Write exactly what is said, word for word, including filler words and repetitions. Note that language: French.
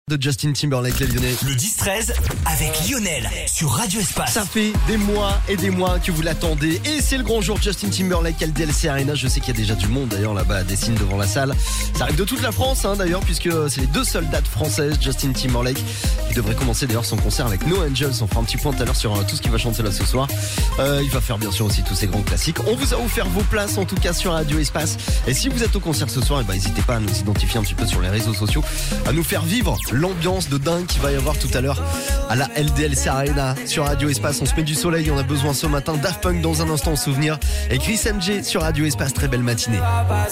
De Justin Timberlake, les Lyonnais. Le dix treize avec Lionel sur Radio Espace. Ça fait des mois et des mois que vous l'attendez et c'est le grand jour. Justin Timberlake, L D L C Arena. Je sais qu'il y a déjà du monde d'ailleurs là-bas à Dessine devant la salle. Ça arrive de toute la France hein, d'ailleurs, puisque c'est les deux seules dates françaises. Justin Timberlake qui devrait commencer d'ailleurs son concert avec No Angels. On fera un petit point tout à l'heure sur euh, tout ce qu'il va chanter là ce soir. Euh, il va faire bien sûr aussi tous ces grands classiques. On vous a offert vos places en tout cas sur Radio Espace. Et si vous êtes au concert ce soir, et bah, n'hésitez pas à nous identifier un petit peu sur les réseaux sociaux, à nous faire vivre l'ambiance de dingue qu'il va y avoir tout à l'heure à la L D L C Arena sur Radio Espace. On se met du soleil, on a besoin ce matin. Daft Punk dans un instant en souvenir et Chris M J sur Radio Espace. Très belle matinée.